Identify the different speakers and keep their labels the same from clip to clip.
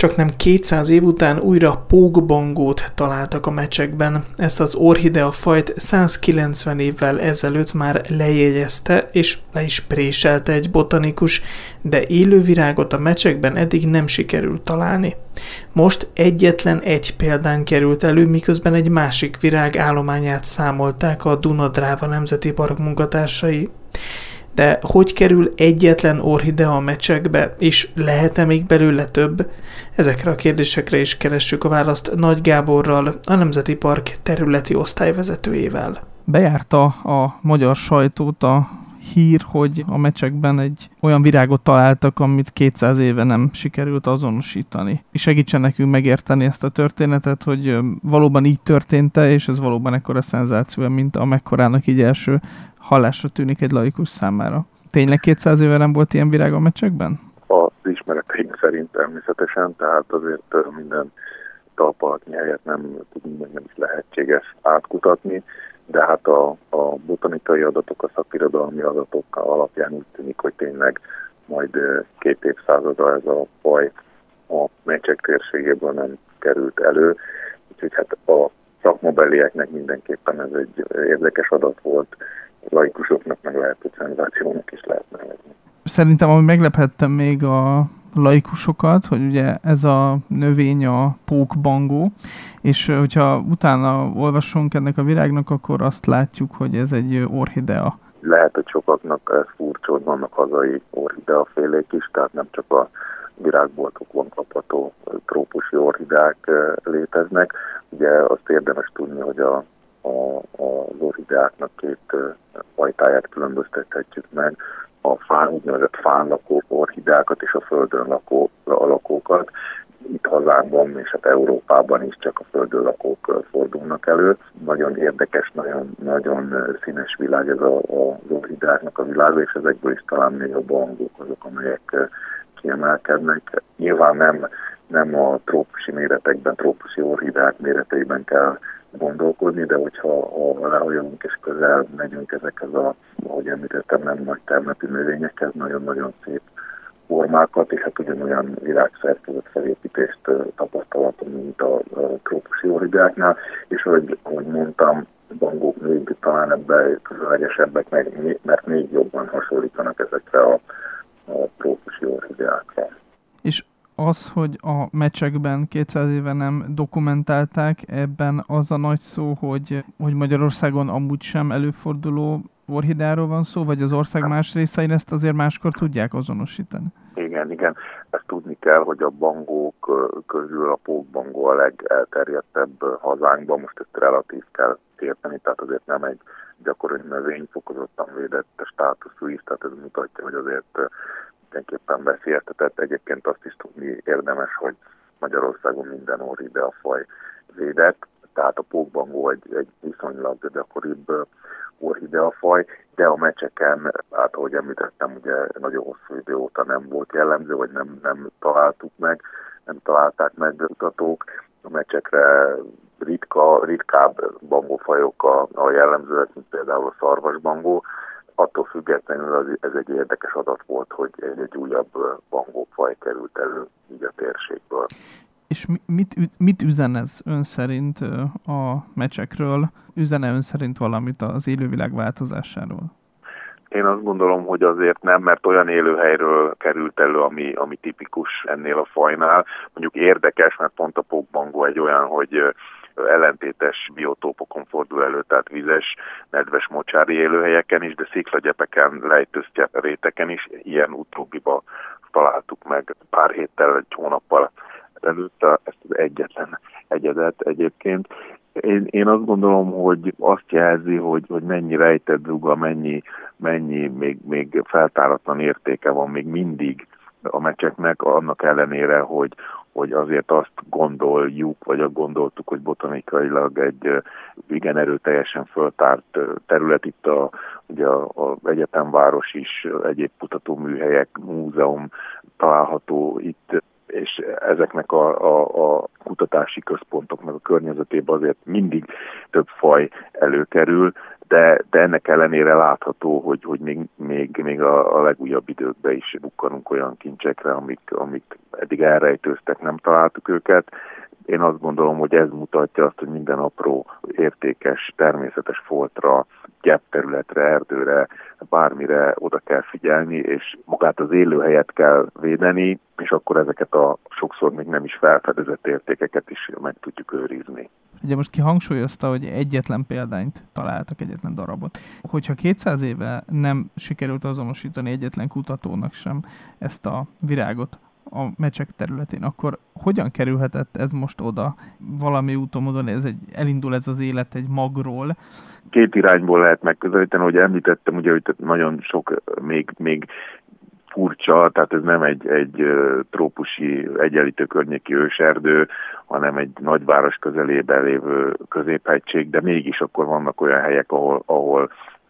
Speaker 1: Csaknem 200 év után újra pókbongót találtak a mecsekben. Ezt az orchidea fajt 190 évvel ezelőtt már lejegyezte és le is préselte egy botanikus, de élő virágot a mecsekben eddig nem sikerült találni. Most egyetlen egy példán került elő, miközben egy másik virág állományát számolták a Duna-Dráva Nemzeti Park munkatársai. De hogy kerül egyetlen orchidea a mecsekbe, és lehet-e még belőle több? Ezekre a kérdésekre is keressük a választ Nagy Gáborral, a Nemzeti Park területi osztályvezetőjével.
Speaker 2: Bejárta a magyar sajtót a hír, hogy a mecsekben egy olyan virágot találtak, amit 200 éve nem sikerült azonosítani. És segítsen nekünk megérteni ezt a történetet, hogy valóban így történt-e, és ez valóban ekkora szenzáció, mint amekkorának így első hallásra tűnik egy laikus számára. Tényleg 200 éve nem volt ilyen virág a mecsekben?
Speaker 3: Az ismereteink szerint természetesen, tehát azért minden talpalatnyi helyet nem tudunk, meg nem is lehetséges átkutatni, de hát a botanikai adatok, a szakirodalmi adatok alapján úgy tűnik, hogy tényleg majd 2 évszázada ez a faj a mecsek térségéből nem került elő, úgyhogy hát a szakmabelieknek mindenképpen ez egy érdekes adat volt, laikusoknak meg lehet, hogy szenzációnak is lehet nevezni.
Speaker 2: Szerintem, ami meglephettem még a laikusokat, hogy ugye ez a növény a pókbongó, és hogyha utána olvasunk ennek a virágnak, akkor azt látjuk, hogy ez egy orchidea.
Speaker 3: Lehet, hogy sokaknak ez furcsa, hogy vannak hazai orchideafélék is, tehát nem csak a virágboltokban kapható trópusi orchideák léteznek. Ugye azt érdemes tudni, hogy az orchideáknak 2 fajtáját különböztethetjük meg, a úgynevezett fán lakó orchideákat és a földön lakó lakókat. Itt hazánkban és hát Európában is csak a földön lakók fordulnak elő. Nagyon érdekes, nagyon színes világ ez az orchideáknak a világa, és ezekből is talán még a bongók azok, amelyek kiemelkednek. Nyilván nem a trópusi méretekben, trópusi orchideák méreteiben kell gondolkodni, de hogyha lehajolunk és közel megyünk ezekhez ahogy említettem, nem nagy termetű növényekhez, nagyon-nagyon szép formákat, és hát ugyanolyan virágszerkezet felépítést tapasztalatunk, mint a trópusi orchideáknál, és ahogy mondtam, bongók még talán ebben közelegesebbek, mert még jobban hasonlítanak ezekre a trópusi orchideákra.
Speaker 2: És az, hogy a mecsekben 200 éve nem dokumentálták, ebben az a nagy szó, hogy Magyarországon amúgy sem előforduló orchideáról van szó, vagy az ország más részein ezt azért máskor tudják azonosítani? Igen. Ezt
Speaker 3: tudni kell, hogy a bongók közül a pókbongó a legelterjedtebb hazánkban, most ezt relatív kell érteni, tehát azért nem egy gyakori növény, fokozottan védett státuszú is, tehát ez mutatja, hogy azért mindenképpen veszélyeztetett. Egyébként azt is tudni érdemes, hogy Magyarországon minden orchideafaj védett, tehát a pókbongó egy viszonylag gyakoribb orchideafaj, de a mecseken, hát ahogy említettem, ugye nagyon hosszú idő óta nem volt jellemző, vagy nem találták meg kutatók. A mecsekre ritkább bongófajok a jellemzőek, mint például a szarvasbongó. Attól függetlenül ez egy érdekes adat volt, hogy egy újabb bongófaj került elő így a térségből.
Speaker 2: És mit üzen ez ön szerint a mecsekről? Üzene ön szerint valamit az élővilág változásáról?
Speaker 3: Én azt gondolom, hogy azért nem, mert olyan élőhelyről került elő, ami tipikus ennél a fajnál. Mondjuk érdekes, mert pont a pókbongó egy olyan, hogy ellentétes biotópokon fordul elő, tehát vizes, nedves, mocsári élőhelyeken is, de sziklagyepeken, lejtőztye réteken is. Ilyen utóbbiba találtuk meg pár héttel, egy hónappal előtt ezt az egyetlen egyedet egyébként. Én azt gondolom, hogy azt jelzi, hogy mennyi rejtett duga, mennyi még feltáratlan értéke van még mindig a mecseknek, annak ellenére, hogy azért azt gondoljuk, vagy azt gondoltuk, hogy botanikailag egy igen erőteljesen föltárt terület, itt ugye az egyetemváros is, egyéb kutatóműhelyek, múzeum található itt, és ezeknek a kutatási központoknak a környezetében azért mindig több faj előkerül, de ennek ellenére látható, hogy még a legújabb időkben is bukkanunk olyan kincsekre, amik eddig elrejtőztek, nem találtuk őket. Én azt gondolom, hogy ez mutatja azt, hogy minden apró, értékes, természetes foltra, gyepterületre, erdőre, bármire oda kell figyelni, és magát az élőhelyet kell védeni, és akkor ezeket a sokszor még nem is felfedezett értékeket is meg tudjuk őrizni.
Speaker 2: Ugye most kihangsúlyozta, hogy egyetlen példányt találtak, egyetlen darabot. Hogyha 200 éve nem sikerült azonosítani egyetlen kutatónak sem ezt a virágot a Mecsek területén, akkor hogyan kerülhetett ez most oda? Valami úton, módon elindul ez az élet egy magról.
Speaker 3: Két irányból lehet megközelíteni, hogy említettem, ugye, hogy nagyon sok még furcsa, tehát ez nem egy trópusi egyenlítő környéki őserdő, hanem egy nagyváros közelében lévő középhegység, de mégis akkor vannak olyan helyek, ahol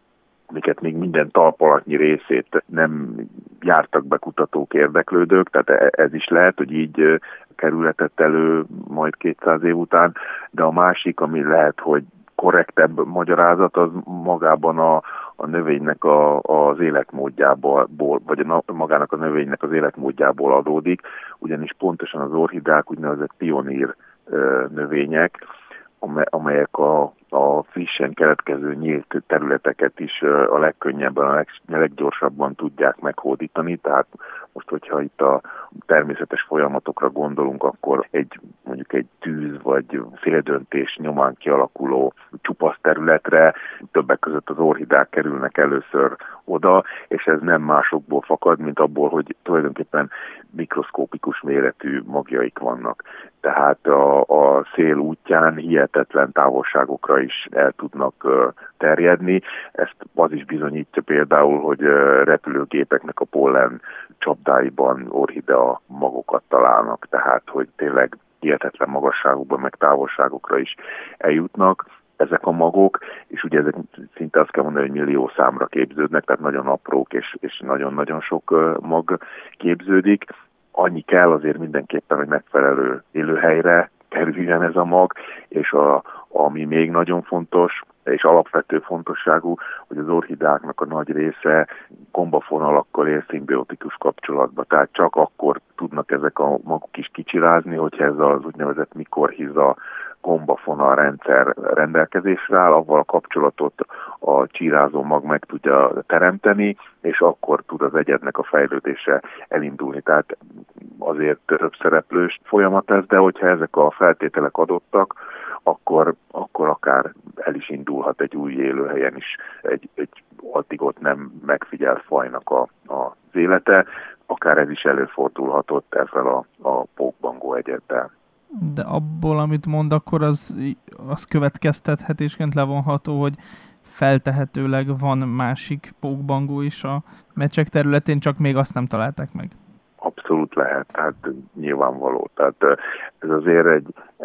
Speaker 3: amiket még minden talpalatnyi részét nem jártak be kutatók, érdeklődők, tehát ez is lehet, hogy így kerülhetett elő majd 200 év után, de a másik, ami lehet, hogy korrektebb magyarázat, az magában a növénynek az életmódjából, vagy magának a növénynek az életmódjából adódik, ugyanis pontosan az orchidák úgynevezett pionír növények, amelyek a frissen keletkező nyílt területeket is a legkönnyebben, a leggyorsabban tudják meghódítani. Tehát most, hogyha itt a természetes folyamatokra gondolunk, akkor mondjuk egy tűz vagy féldöntés nyomán kialakuló csupasz területre többek között az orchidák kerülnek először oda, és ez nem másokból fakad, mint abból, hogy tulajdonképpen mikroszkópikus méretű magjaik vannak. Tehát a szél útján hihetetlen távolságokra is el tudnak terjedni. Ezt az is bizonyítja például, hogy repülőgépeknek a pollen csapdáiban orchidea magokat találnak, tehát hogy tényleg hihetetlen magasságokban, meg távolságokra is eljutnak ezek a magok, és ugye ezek szinte azt kell mondani, hogy millió számra képződnek, tehát nagyon aprók, és nagyon-nagyon sok mag képződik. Annyi kell azért mindenképpen, hogy megfelelő élőhelyre kerüljen ez a mag, és ami még nagyon fontos, és alapvető fontosságú, hogy az orchidáknak a nagy része gombafonalakkal él szimbiotikus kapcsolatba. Tehát csak akkor tudnak ezek a magok is kicsirázni, hogyha ez az úgynevezett mikorhiza gombafonal rendszer rendelkezésre áll, avval a kapcsolatot a csírázó mag meg tudja teremteni, és akkor tud az egyednek a fejlődése elindulni. Tehát azért több szereplős folyamat ez, de hogyha ezek a feltételek adottak, akkor akár el is indulhat egy új élőhelyen is egy addig ott nem megfigyelt fajnak az élete, akár ez is előfordulhatott ezzel a pókbangó egyeddel.
Speaker 2: De abból, amit mond, akkor az következtethetésként levonható, hogy feltehetőleg van másik pókbangó is a Mecsek területén, csak még azt nem találták meg.
Speaker 3: Abszolút lehet, tehát nyilvánvaló. Tehát ez azért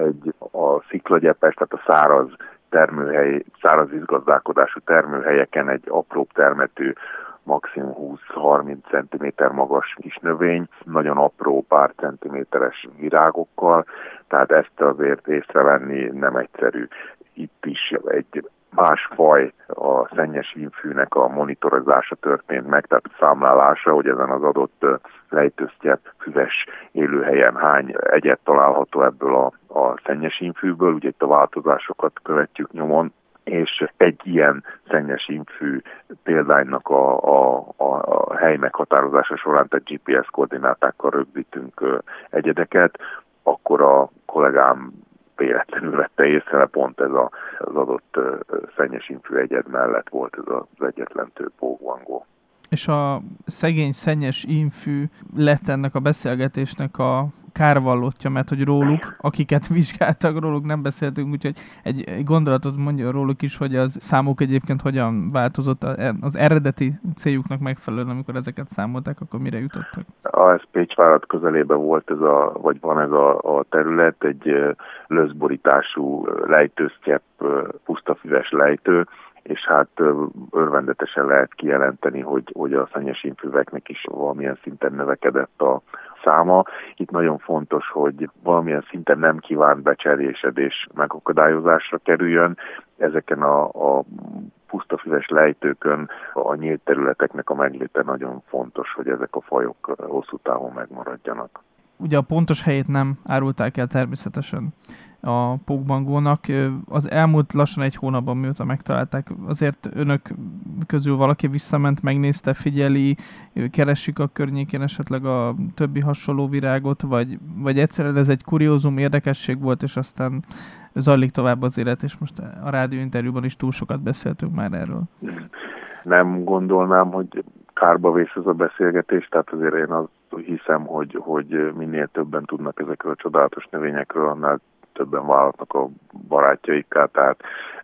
Speaker 3: a sziklagyepes, tehát a száraz termőhely, száraz vízgazdálkodású termőhelyeken egy apróbb termetű, maximum 20-30 cm magas kis növény, nagyon apró pár centiméteres virágokkal, tehát ezt azért észrevenni nem egyszerű. Itt is egy más faj, a szennyes ínfűnek a monitorozása történt meg, tehát a számlálása, hogy ezen az adott lejtősztyep füves élőhelyen hány egyet található ebből a szennyes ínfűből, ugye itt a változásokat követjük nyomon, és egy ilyen szennyes ínfű példánynak a hely meghatározása során, tehát GPS koordinátákkal rögzítünk egyedeket, akkor a kollégám véletlenül vette észre, pont ez az adott szennyes ínfű egyed mellett volt ez az egyetlen pókbangó.
Speaker 2: És a szegény szennyes ínfű lett ennek a beszélgetésnek a kárvallottja, mert hogy róluk, akiket vizsgáltak, róluk nem beszéltünk, úgyhogy egy gondolatot mondja róluk is, hogy az számuk egyébként hogyan változott az eredeti céljuknak megfelelően, amikor ezeket számolták, akkor mire jutottak?
Speaker 3: Ez Pécsvárad közelében volt van ez a terület, egy löszborítású lejtősztyep, pusztafüves lejtő, és hát örvendetesen lehet kijelenteni, hogy a szennyes ínfüveknek is valamilyen szinten növekedett a száma. Itt nagyon fontos, hogy valamilyen szinten nem kívánt becserjésedés megakadályozásra kerüljön. Ezeken a pusztafüves lejtőkön, a nyílt területeknek a megléte nagyon fontos, hogy ezek a fajok hosszú távon megmaradjanak.
Speaker 2: Ugye a pontos helyét nem árulták el természetesen a pókbangónak. Az elmúlt lassan egy hónapban, mióta megtalálták, azért önök közül valaki visszament, megnézte, figyeli, keresik a környékén esetleg a többi hasonló virágot, vagy egyszerűen ez egy kuriózum, érdekesség volt, és aztán zajlik tovább az élet, és most a rádióinterjúban is túl sokat beszéltünk már erről.
Speaker 3: Nem gondolnám, hogy kárba vész ez a beszélgetés, tehát azért én azt hiszem, hogy minél többen tudnak ezekről a csodálatos növényekről, annál többen válhatnak a barátjaikká, tehát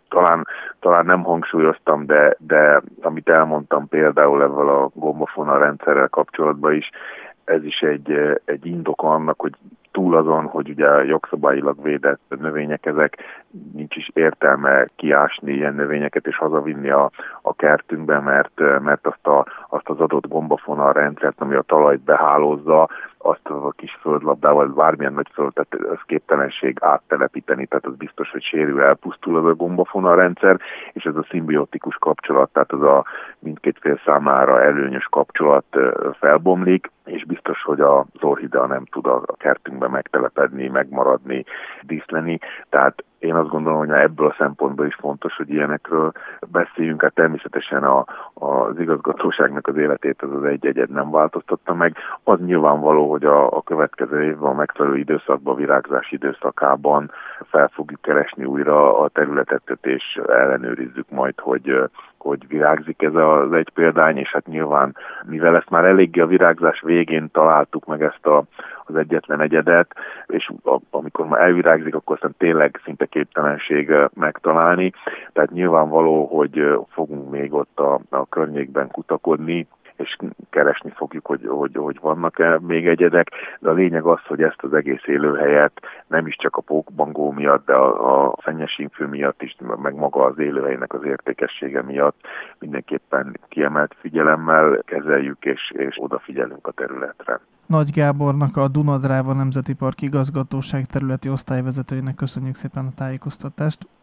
Speaker 3: talán nem hangsúlyoztam, de amit elmondtam például ezzel a gombafonal rendszerrel kapcsolatban is, ez is egy indok annak, hogy túl azon, hogy ugye jogszabályilag védett növények ezek, nincs is értelme kiásni ilyen növényeket és hazavinni a kertünkbe, mert azt az adott gombafonal rendszert, ami a talajt behálózza, azt a kis földlabdával, bármilyen nagy földet, ez képtelenség áttelepíteni, tehát az biztos, hogy sérül, elpusztul az a gombafonal rendszer, és ez a szimbiotikus kapcsolat, tehát az a mindkét fél számára előnyös kapcsolat felbomlik, és biztos, hogy az orchidea nem tud a kertünkben megtelepedni, megmaradni, díszleni, tehát én azt gondolom, hogy ebből a szempontból is fontos, hogy ilyenekről beszéljünk. Hát természetesen az igazgatóságnak az életét az egy-egyed nem változtatta meg. Az nyilvánvaló, hogy a következő évben a megfelelő időszakban, virágzás időszakában fel fogjuk keresni újra a területet, és ellenőrizzük majd, hogy virágzik ez az egy példány, és hát nyilván, mivel ezt már eléggé a virágzás végén találtuk meg ezt az egyetlen egyedet, és amikor már elvirágzik, akkor aztán tényleg szinte képtelenség megtalálni. Tehát nyilvánvaló, hogy fogunk még ott a környékben kutakodni, és keresni fogjuk, hogy vannak-e még egyedek, de a lényeg az, hogy ezt az egész élőhelyet nem is csak a pókbangó miatt, de a szennyesímfű miatt is, meg maga az élőhelynek az értékessége miatt mindenképpen kiemelt figyelemmel kezeljük, és odafigyelünk a területre.
Speaker 2: Nagy Gábornak, a Duna-Dráva Nemzeti Park Igazgatóság területi osztályvezetőjének köszönjük szépen a tájékoztatást.